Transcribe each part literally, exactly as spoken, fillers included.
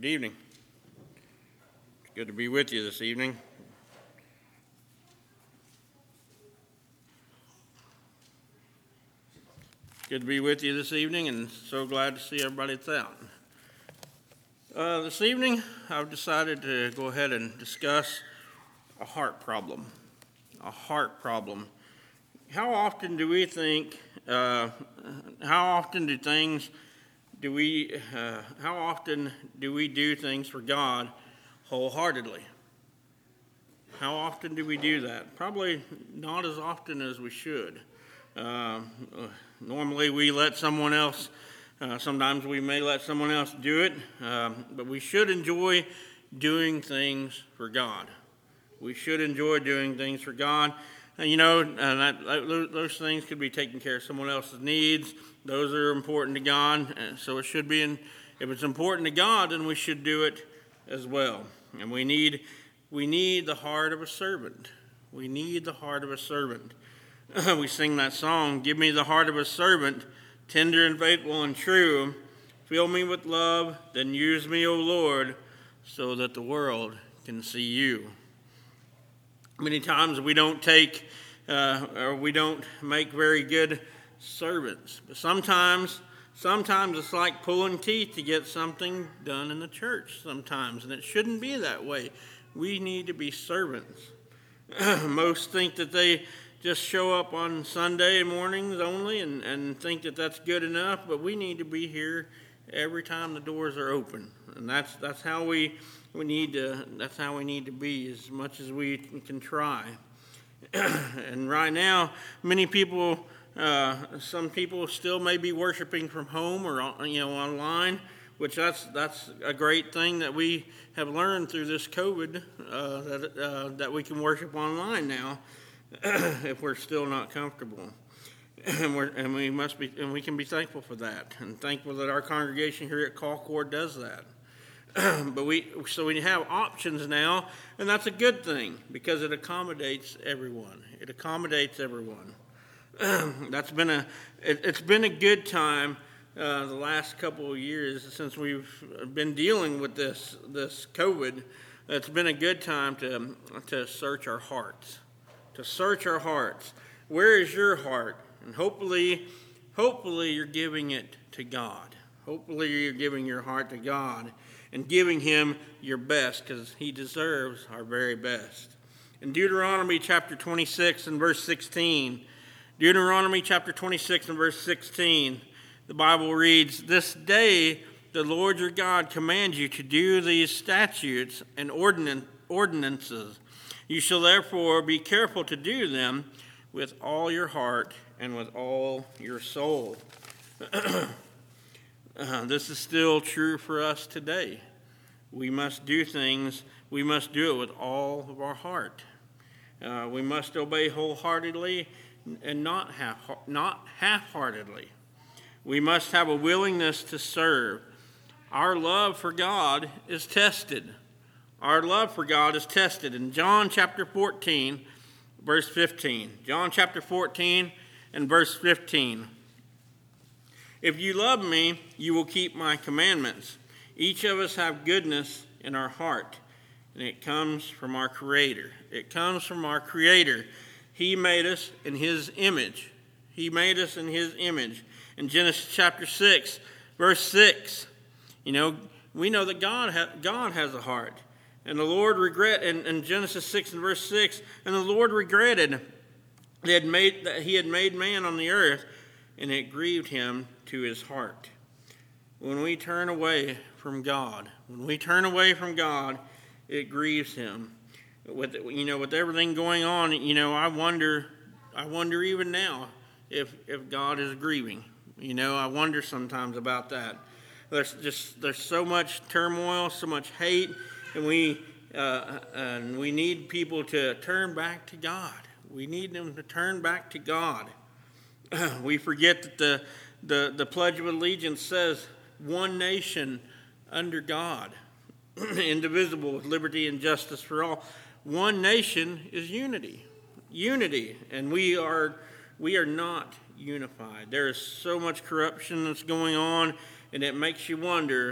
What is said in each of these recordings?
Good evening. It's good to be with you this evening. Good to be with you this evening, and so glad to see everybody that's out. Uh, this evening, I've decided to go ahead and discuss a heart problem. A heart problem. How often do we think, uh, how often do things, do we, uh, how often do we do things for God wholeheartedly? How often do we do that? Probably not as often as we should. Uh, normally we let someone else, uh, sometimes we may let someone else do it, um, but we should enjoy doing things for God. We should enjoy doing things for God. And you know, and that, that, those things could be taking care of someone else's needs. Those are important to God. And so it should be, in, if it's important to God, then we should do it as well. And we need, we need the heart of a servant. We need the heart of a servant. We sing that song, "Give me the heart of a servant, tender and faithful and true. Fill me with love, then use me, O Lord, so that the world can see you." Many times we don't take, uh, or we don't make very good servants. But sometimes, sometimes it's like pulling teeth to get something done in the church sometimes, and it shouldn't be that way. We need to be servants. Most think that they just show up on Sunday mornings only and, and think that that's good enough, but we need to be here every time the doors are open. And that's that's how we we need to that's how we need to be, as much as we can try. And right now, many people, uh, some people still may be worshiping from home or you know online, which that's that's a great thing that we have learned through this COVID, uh, that uh, that we can worship online now if we're still not comfortable. And, we're, and we must be, and we can be thankful for that, and thankful that our congregation here at Concord does that. But we, so we have options now, and that's a good thing because it accommodates everyone. It accommodates everyone. That's been a, it, it's been a good time uh, the last couple of years since we've been dealing with this this COVID. It's been a good time to to search our hearts, to search our hearts. Where is your heart? And hopefully, hopefully you're giving it to God. Hopefully you're giving your heart to God and giving him your best, because he deserves our very best. In Deuteronomy chapter twenty-six and verse sixteen, Deuteronomy chapter twenty-six and verse sixteen, the Bible reads, "This day the Lord your God commands you to do these statutes and ordinances. You shall therefore be careful to do them with all your heart and with all your soul." uh, this is still true for us today. We must do things, we must do it with all of our heart. Uh, we must obey wholeheartedly and not half, not half-heartedly. We must have a willingness to serve. Our love for God is tested. Our love for God is tested. In John chapter fourteen, verse fifteen. John chapter fourteen and verse fifteen. "If you love me, you will keep my commandments. Each of us have goodness in our heart, and it comes from our Creator." It comes from our Creator. He made us in his image. He made us in his image. In Genesis chapter six, verse six, you know, we know that God, ha- God has a heart. And the Lord regret, in, in Genesis six and verse six, "And the Lord regretted that he had made, that he had made man on the earth, and it grieved him to his heart." When we turn away from God, when we turn away from God, it grieves him. With you know, with everything going on, you know, I wonder, I wonder even now if if God is grieving. You know, I wonder sometimes about that. There's just there's so much turmoil, so much hate. And we uh, and we need people to turn back to God. We need them to turn back to God. We forget that the, the, the Pledge of Allegiance says, "One nation under God, indivisible, with liberty and justice for all." One nation is unity. Unity. And we are we are not unified. There is so much corruption that's going on, and it makes you wonder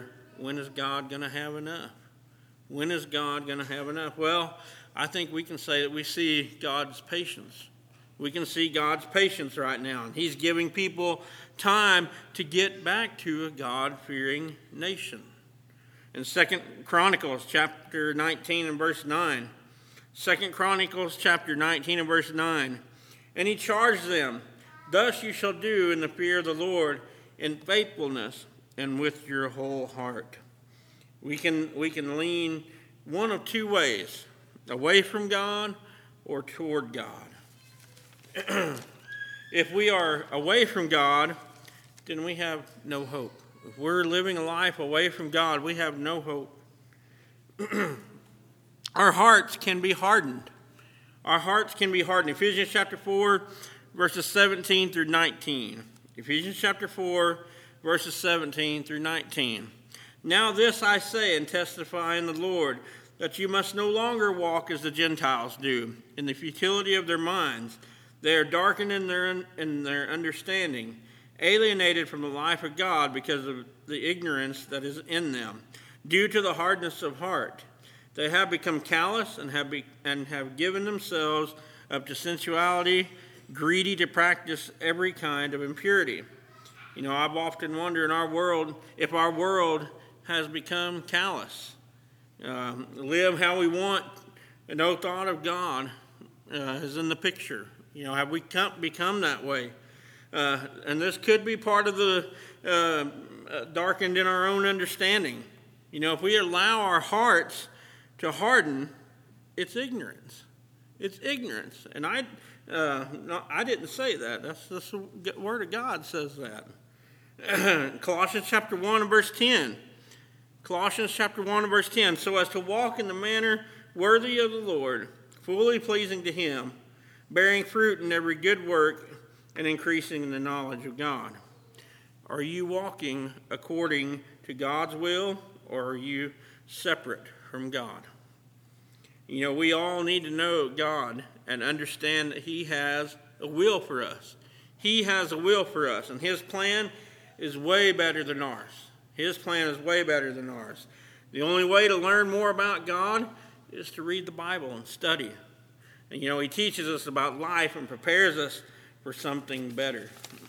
when is God going to have enough? When is God going to have enough? Well, I think we can say that we see God's patience. We can see God's patience right now. And he's giving people time to get back to a God-fearing nation. In Second Chronicles chapter nineteen and verse nine, Second Chronicles chapter nineteen and verse nine, and he charged them, thus you shall do in the fear of the Lord, in faithfulness and with your whole heart. We can, we can lean one of two ways, away from God or toward God. If we are away from God, then we have no hope. If we're living a life away from God, we have no hope. Our hearts can be hardened. Our hearts can be hardened. Ephesians chapter four, verses seventeen through nineteen. Ephesians chapter four, verses seventeen through nineteen. Now this I say and testify in the Lord, that you must no longer walk as the Gentiles do, in the futility of their minds. They are darkened in their, in their understanding, alienated from the life of God because of the ignorance that is in them, due to the hardness of heart. They have become callous and have, be, and have given themselves up to sensuality, greedy to practice every kind of impurity. You know, I've often wondered in our world if our world has become callous. Um, live how we want, and no thought of God uh, is in the picture. You know, have we come, become that way? Uh, and this could be part of the uh, darkened in our own understanding. You know, if we allow our hearts to harden, it's ignorance. It's ignorance. And I uh, no, I didn't say that. That's, that's the Word of God says that. Colossians chapter one and verse ten. Colossians chapter one and verse ten. So as to walk in the manner worthy of the Lord, fully pleasing to him, bearing fruit in every good work, and increasing in the knowledge of God. Are you walking according to God's will, or are you separate from God? You know, we all need to know God and understand that he has a will for us. He has a will for us, and his plan is way better than ours. His plan is way better than ours. The only way to learn more about God is to read the Bible and study. And, you know, he teaches us about life and prepares us for something better.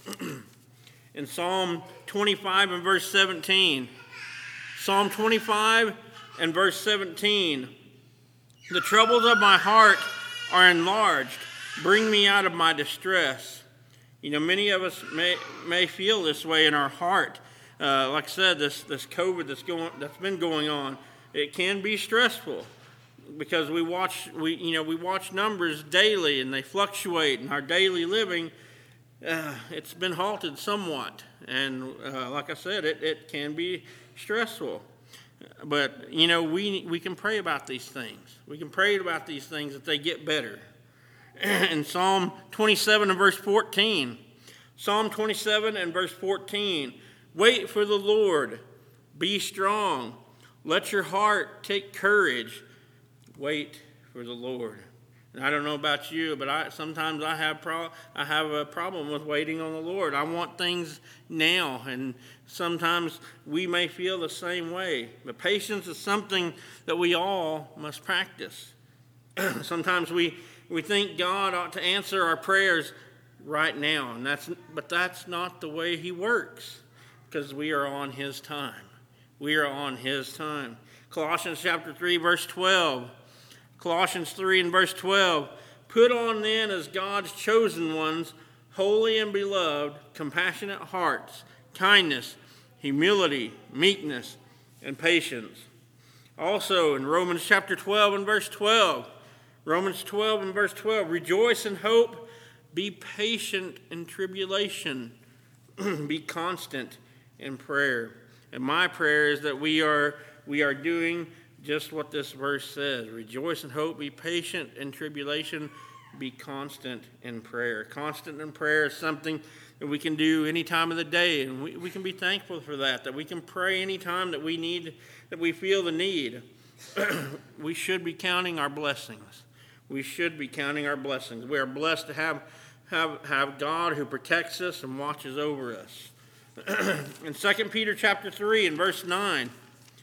In Psalm twenty-five and verse seventeen, Psalm twenty-five and verse seventeen, the troubles of my heart are enlarged. Bring me out of my distress. You know, many of us may may feel this way in our heart. Uh, like I said, this this COVID that's going that's been going on, it can be stressful because we watch we you know we watch numbers daily and they fluctuate in our daily living. Uh, it's been halted somewhat, and uh, like I said, it, it can be stressful. But you know, we we can pray about these things. We can pray about these things that they get better. In Psalm twenty-seven and verse fourteen, Psalm twenty-seven and verse fourteen, wait for the Lord, be strong, let your heart take courage, wait for the Lord. And I don't know about you, but I sometimes I have pro- I have a problem with waiting on the Lord. I want things now, and sometimes we may feel the same way. But patience is something that we all must practice. Sometimes we, we think God ought to answer our prayers right now, and that's but that's not the way he works, because we are on his time. We are on his time. Colossians chapter three, verse twelve. Colossians three and verse twelve, put on then as God's chosen ones, holy and beloved, compassionate hearts, kindness, humility, meekness, and patience. Also in Romans chapter twelve and verse twelve, Romans twelve and verse twelve, rejoice in hope, be patient in tribulation, be constant in prayer. And my prayer is that we are we are doing just what this verse says. Rejoice in hope, be patient in tribulation, be constant in prayer. Constant in prayer is something that we can do any time of the day, and we, we can be thankful for that, that we can pray any time that we need, that we feel the need. We should be counting our blessings. We should be counting our blessings. We are blessed to have, have, have God who protects us and watches over us. In Second Peter chapter three and verse nine,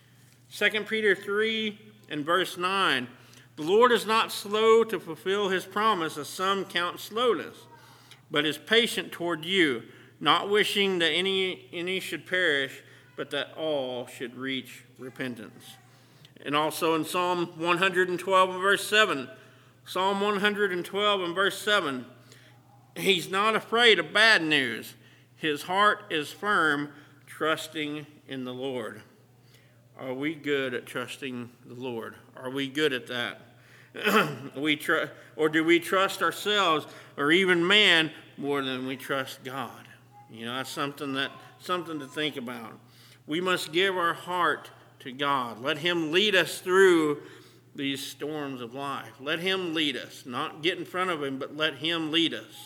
Second Peter three and verse nine, the Lord is not slow to fulfill his promise, as some count slowness, but is patient toward you, not wishing that any, any should perish, but that all should reach repentance. And also in Psalm one twelve and verse seven, Psalm one twelve and verse seven, he's not afraid of bad news. His heart is firm, trusting in the Lord. Are we good at trusting the Lord? Are we good at that? we tr- Or do we trust ourselves or even man more than we trust God? You know, that's something that something to think about. We must give our heart to God. Let him lead us through these storms of life. Let him lead us. Not get in front of him, but let him lead us.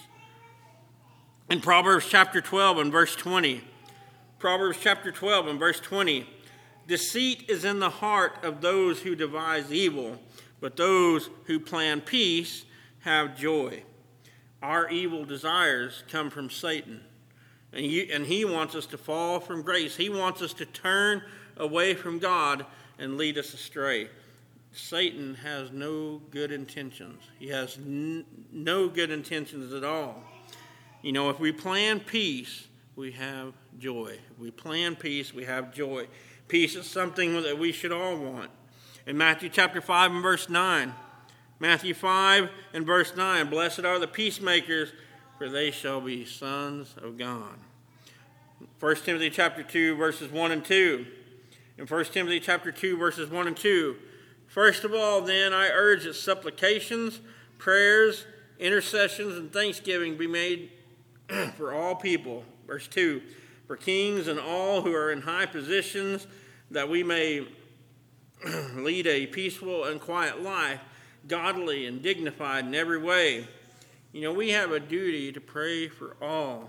In Proverbs chapter twelve and verse twenty, Proverbs chapter twelve and verse twenty, deceit is in the heart of those who devise evil, but those who plan peace have joy. Our evil desires come from Satan, and he, and he wants us to fall from grace. He wants us to turn away from God and lead us astray. Satan has no good intentions. He has n- no good intentions at all. You know, if we plan peace, we have joy. If we plan peace, we have joy. Peace is something that we should all want. In Matthew chapter five and verse nine, Matthew five and verse nine, blessed are the peacemakers, for they shall be sons of God. First Timothy chapter two, verses one and two. In First Timothy chapter two, verses one and two, first of all, then, I urge that supplications, prayers, intercessions, and thanksgiving be made for all people. Verse two, for kings and all who are in high positions, that we may lead a peaceful and quiet life, godly and dignified in every way. You know, we have a duty to pray for all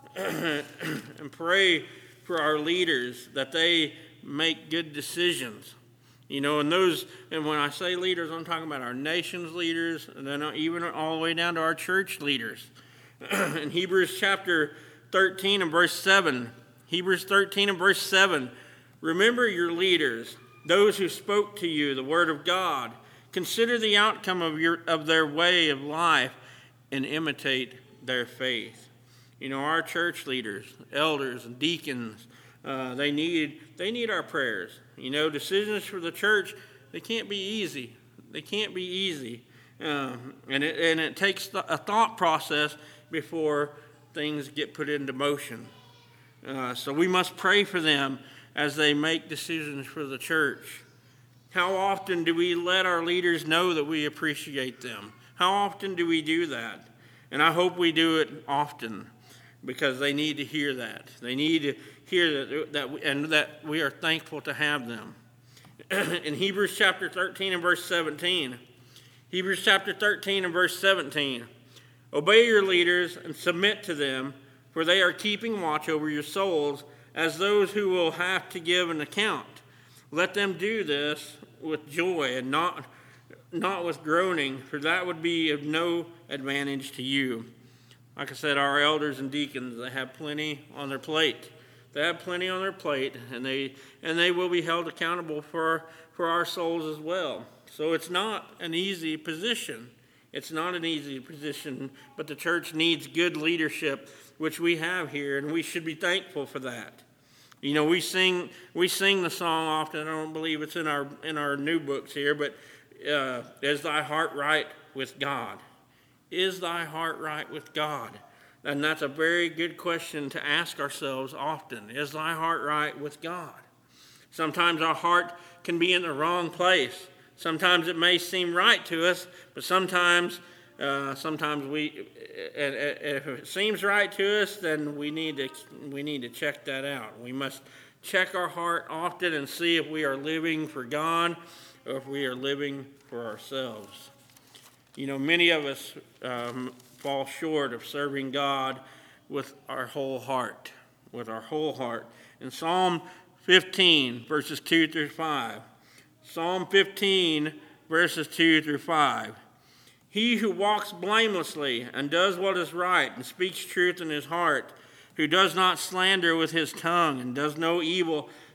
and pray for our leaders that they make good decisions. You know, and those, and when I say leaders, I'm talking about our nation's leaders, and then even all the way down to our church leaders. In Hebrews chapter thirteen and verse seven, Hebrews thirteen and verse seven, remember your leaders, those who spoke to you the word of God. Consider the outcome of your of their way of life and imitate their faith. You know, our church leaders, elders, and deacons, uh, they need they need our prayers. You know, decisions for the church, they can't be easy. They can't be easy, um, and it and it takes a thought process before things get put into motion. Uh, so we must pray for them as they make decisions for the church. How often do we let our leaders know that we appreciate them? How often do we do that? And I hope we do it often, because they need to hear that. They need to hear that, that and that we are thankful to have them. In Hebrews chapter thirteen and verse seventeen, Hebrews chapter thirteen and verse seventeen, obey your leaders and submit to them, for they are keeping watch over your souls as those who will have to give an account. Let them do this with joy and not, not with groaning, for that would be of no advantage to you. Like I said, our elders and deacons, they have plenty on their plate. They have plenty on their plate, and they and they will be held accountable for, for our souls as well. So it's not an easy position. It's not an easy position, but the church needs good leadership, which we have here, and we should be thankful for that. You know, we sing we sing the song often. I don't believe it's in our in our new books here, but uh, is thy heart right with God? Is thy heart right with God? And that's a very good question to ask ourselves often. Is thy heart right with God? Sometimes our heart can be in the wrong place. Sometimes it may seem right to us, but sometimes uh, sometimes we, if it seems right to us, then we need to we need to check that out. We must check our heart often and see if we are living for God or if we are living for ourselves. You know, many of us um, fall short of serving God with our whole heart, with our whole heart. In Psalm fifteen, verses two through five, Psalm fifteen, verses two through five. He who walks blamelessly and does what is right and speaks truth in his heart, who does not slander with his tongue and does no evil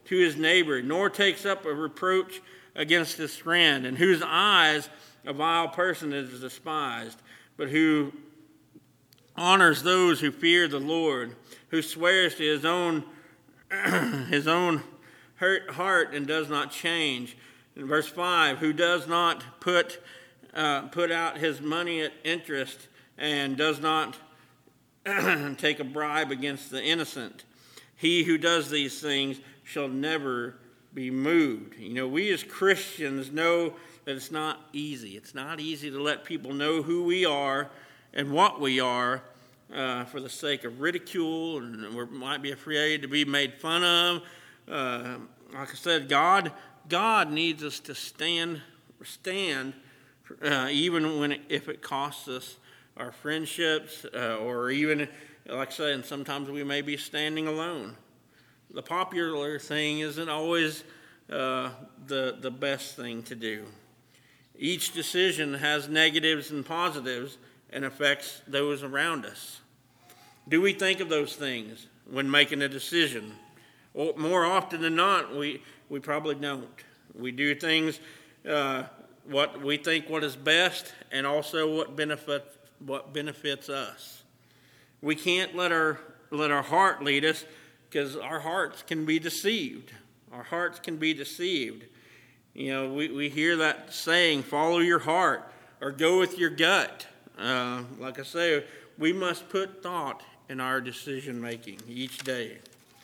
to his neighbor, nor takes up a reproach against his friend, in whose eyes a vile person is despised, but who honors those who fear the Lord, who swears to his own his own hurt heart and does not change. In verse five, who does not put uh, put out his money at interest and does not take a bribe against the innocent. He who does these things shall never be moved. You know, we as Christians know that it's not easy. It's not easy to let people know who we are and what we are uh, for the sake of ridicule, and we might be afraid to be made fun of. Uh, like I said, God, God needs us to stand, stand, uh, even when it, if it costs us our friendships, uh, or even, like I said, and sometimes we may be standing alone. The popular thing isn't always uh, the the best thing to do. Each decision has negatives and positives and affects those around us. Do we think of those things when making a decision? Or more often than not, we, we probably don't. We do things uh, what we think what is best, and also what benefit what benefits us. We can't let our let our heart lead us, because our hearts can be deceived. Our hearts can be deceived. You know, we, we hear that saying, follow your heart, or go with your gut. Uh, like I say, we must put thought in our decision making each day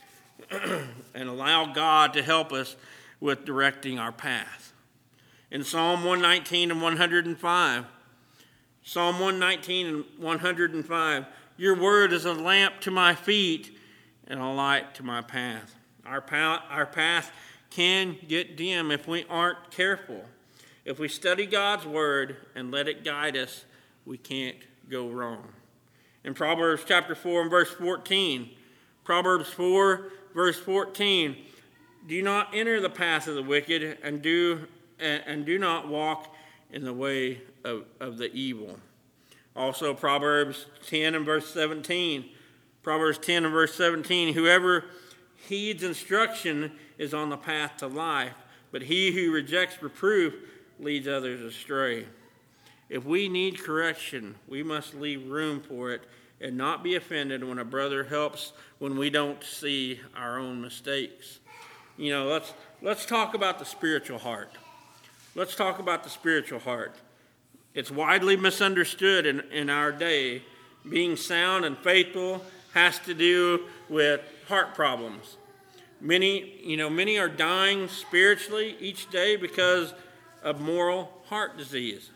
and allow God to help us with directing our path. In Psalm one nineteen and one oh five, Psalm one nineteen and one oh five, your word is a lamp to my feet and a light to my path. Our path, our path can get dim if we aren't careful. If we study God's word and let it guide us, we can't go wrong. In Proverbs chapter four and verse fourteen, Proverbs four verse fourteen, do not enter the path of the wicked, and do and, and do not walk in the way of, of the evil. Also Proverbs ten and verse seventeen, Proverbs ten and verse seventeen, whoever heeds instruction is on the path to life, but he who rejects reproof leads others astray. If we need correction, we must leave room for it and not be offended when a brother helps when we don't see our own mistakes. You know, let's let's talk about the spiritual heart. Let's talk about the spiritual heart. It's widely misunderstood in, in our day. Being sound and faithful has to do with heart problems. Many, you know, many are dying spiritually each day because of moral heart disease.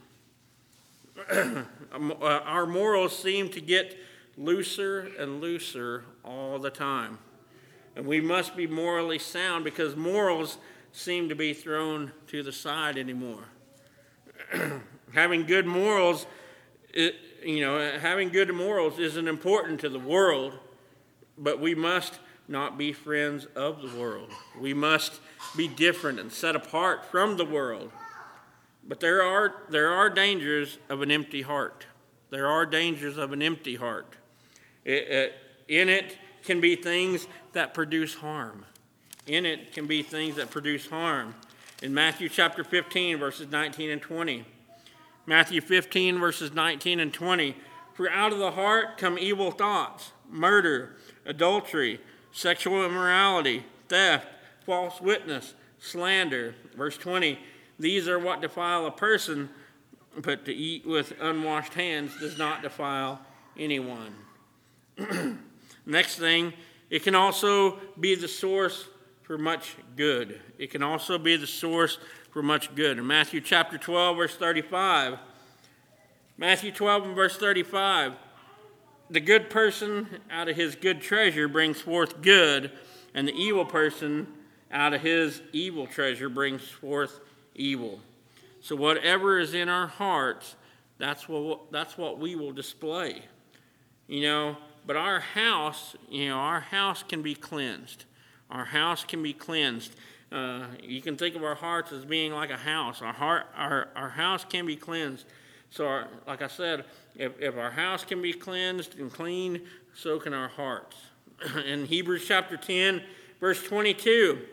Our morals seem to get looser and looser all the time. And we must be morally sound, because morals seem to be thrown to the side anymore. Having good morals, it, you know, having good morals isn't important to the world, but we must not be friends of the world. We must be different and set apart from the world. But there are there are dangers of an empty heart. There are dangers of an empty heart. It, it, in it can be things that produce harm. In it can be things that produce harm. In Matthew chapter fifteen, verses nineteen and twenty. Matthew fifteen, verses nineteen and twenty. For out of the heart come evil thoughts, murder, adultery, sexual immorality, theft, false witness, slander. Verse twenty. These are what defile a person, but to eat with unwashed hands does not defile anyone. Next thing, it can also be the source for much good. It can also be the source for much good. In Matthew chapter twelve, verse thirty-five, Matthew twelve and verse thirty-five, the good person out of his good treasure brings forth good, and the evil person out of his evil treasure brings forth evil. So whatever is in our hearts, that's what that's what we will display. You know, but our house, you know, our house can be cleansed. Our house can be cleansed. Uh, you can think of our hearts as being like a house. Our heart, our, our house can be cleansed. So, our, like I said, if, if our house can be cleansed and cleaned, so can our hearts. In Hebrews chapter ten, verse twenty-two,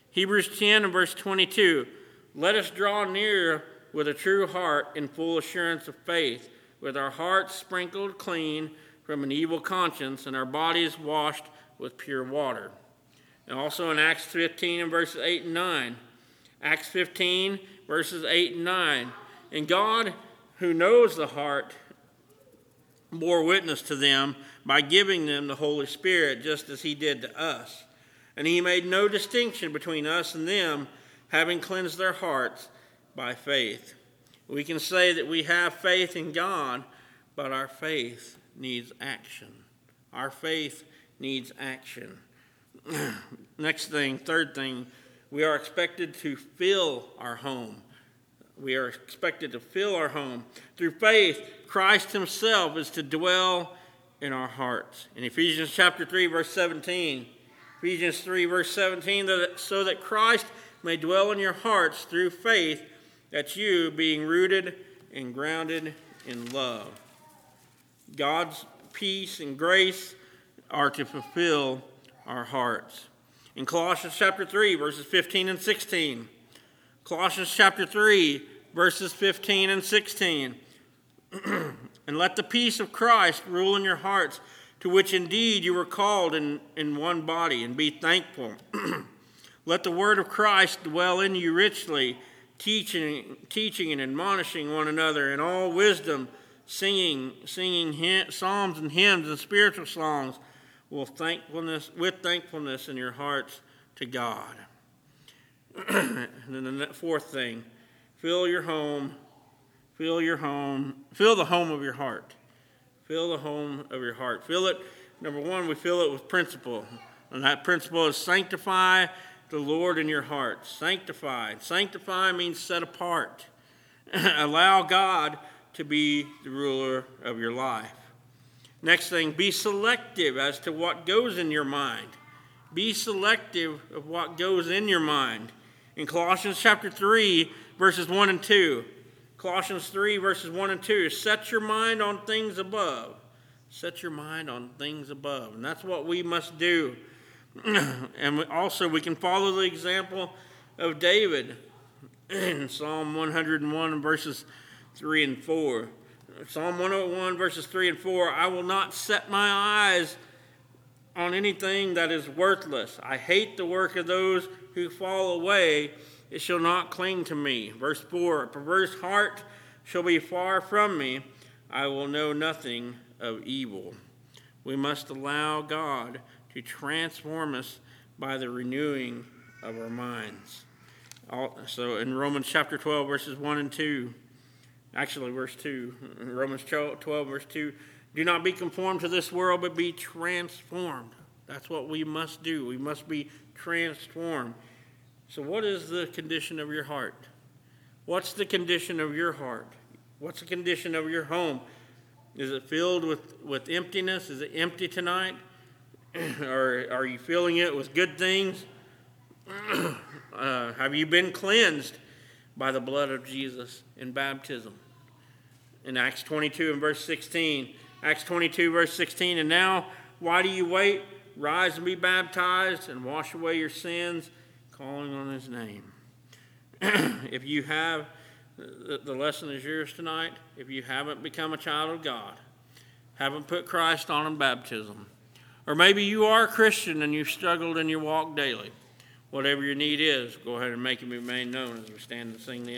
Hebrews ten and verse twenty-two, let us draw near with a true heart in full assurance of faith, with our hearts sprinkled clean from an evil conscience and our bodies washed with pure water. And also in Acts fifteen and verses eight and nine. Acts fifteen verses eight and nine. And God, who knows the heart, bore witness to them by giving them the Holy Spirit, just as he did to us. And he made no distinction between us and them, having cleansed their hearts by faith. We can say that we have faith in God, but our faith needs action. Our faith needs action. Next thing, third thing, we are expected to fill our home. We are expected to fill our home. Through faith, Christ himself is to dwell in our hearts. In Ephesians chapter three, verse seventeen, Ephesians three, verse seventeen, that so that Christ may dwell in your hearts through faith, that you, being rooted and grounded in love. God's peace and grace are to fulfill our hearts. In Colossians chapter three, verses fifteen and sixteen, Colossians chapter three, verses fifteen and sixteen, and let the peace of Christ rule in your hearts, to which indeed you were called in, in one body, and be thankful. Let the word of Christ dwell in you richly, teaching, teaching and admonishing one another in all wisdom, singing, singing hymn, psalms and hymns and spiritual songs with thankfulness, with thankfulness in your hearts to God. And then the fourth thing, fill your home, fill your home, fill the home of your heart. Fill the home of your heart. Fill it, number one, we fill it with principle. And that principle is sanctify the Lord in your heart. Sanctify. Sanctify means set apart. Allow God to be the ruler of your life. Next thing, be selective as to what goes in your mind. Be selective of what goes in your mind. In Colossians chapter three, verses one and two, Colossians three, verses one and two, set your mind on things above. Set your mind on things above. And that's what we must do. And we also, we can follow the example of David in Psalm one hundred one, verses three and four. Psalm one oh one, verses three and four, I will not set my eyes on anything that is worthless. I hate the work of those who fall away. It shall not cling to me. Verse four, a perverse heart shall be far from me. I will know nothing of evil. We must allow God to transform us by the renewing of our minds. So in Romans chapter twelve, verses one and two, actually verse two, Romans twelve, verse two, do not be conformed to this world, but be transformed. That's what we must do. We must be transformed. So what is the condition of your heart? What's the condition of your heart? What's the condition of your home? Is it filled with, with emptiness? Is it empty tonight? Or are you filling it with good things? uh, have you been cleansed by the blood of Jesus in baptism? In Acts twenty-two and verse sixteen, Acts twenty-two verse sixteen, and now why do you wait? Rise and be baptized and wash away your sins, calling on his name. If you have, the lesson is yours tonight. If you haven't become a child of God, haven't put Christ on in baptism, or maybe you are a Christian and you've struggled in your walk daily, whatever your need is, go ahead and make it remain known as we stand and sing the